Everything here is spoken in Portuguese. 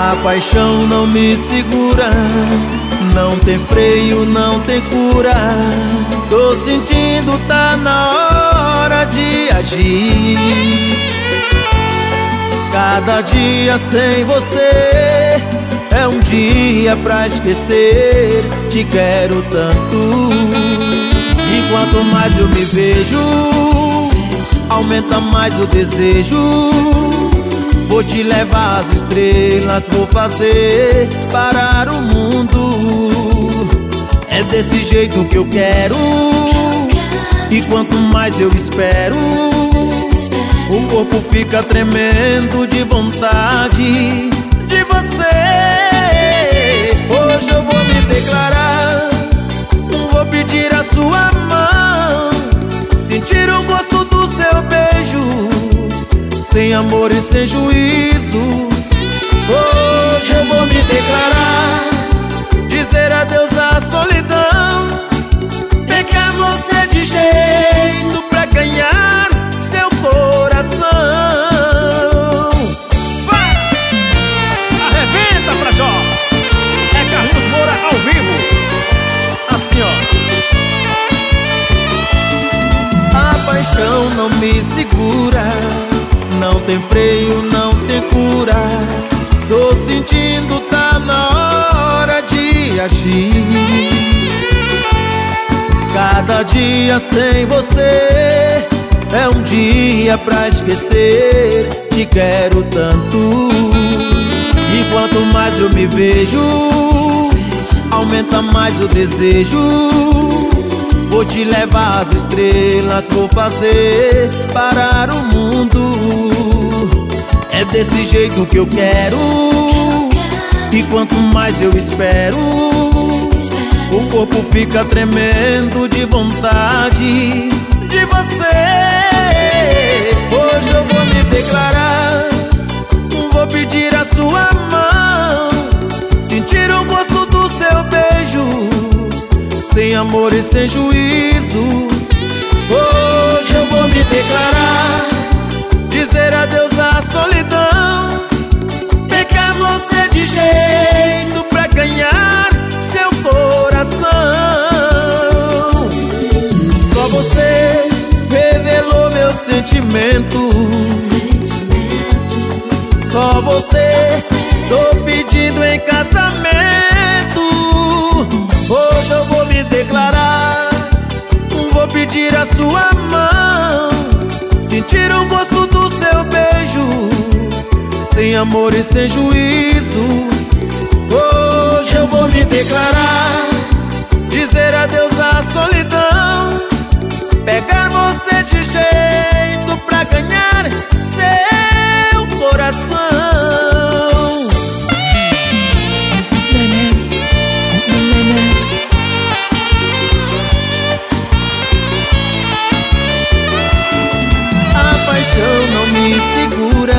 A paixão não me segura, não tem freio, não tem cura. Tô sentindo, tá na hora de agir. Cada dia sem você é um dia pra esquecer. Te quero tanto, e quanto mais eu me vejo, aumenta mais o desejo. Vou te levar às estrelas, vou fazer parar o mundo. É desse jeito que eu quero, e quanto mais eu espero, o corpo fica tremendo de vontade de você. Hoje eu vou me declarar, vou pedir a sua mão, sentir o gosto do seu beijo, sem amor e sem juízo. Hoje eu vou me declarar, dizer adeus à solidão, pegar você de jeito pra ganhar seu coração. Vai! Arrebenta pra Jó! É Carlos Moura ao vivo. Assim, ó. A paixão não me segura, não tem freio, não tem cura. Tô sentindo, tá na hora de agir. Cada dia sem você é um dia pra esquecer. Te quero tanto, e quanto mais eu me vejo, aumenta mais o desejo. Vou te levar às estrelas, vou fazer parar o mundo. É desse jeito que eu quero, e quanto mais eu espero, o corpo fica tremendo de vontade de você. Hoje eu vou me declarar, vou pedir a sua mão, sentir o gosto do seu beijo, sem amor e sem juízo. Hoje eu vou me declarar, dizer adeus à solidão, pegar você de jeito pra ganhar seu coração. Só você revelou meu sentimento, só você tô pedindo em casamento. Hoje eu vou me declarar, vou pedir a sua mão, sentir o gosto do seu beijo, sem amor e sem juízo. Hoje eu vou me declarar, dizer adeus à solidão, pegar você de jeito pra ganhar seu coração. A paixão não me segura,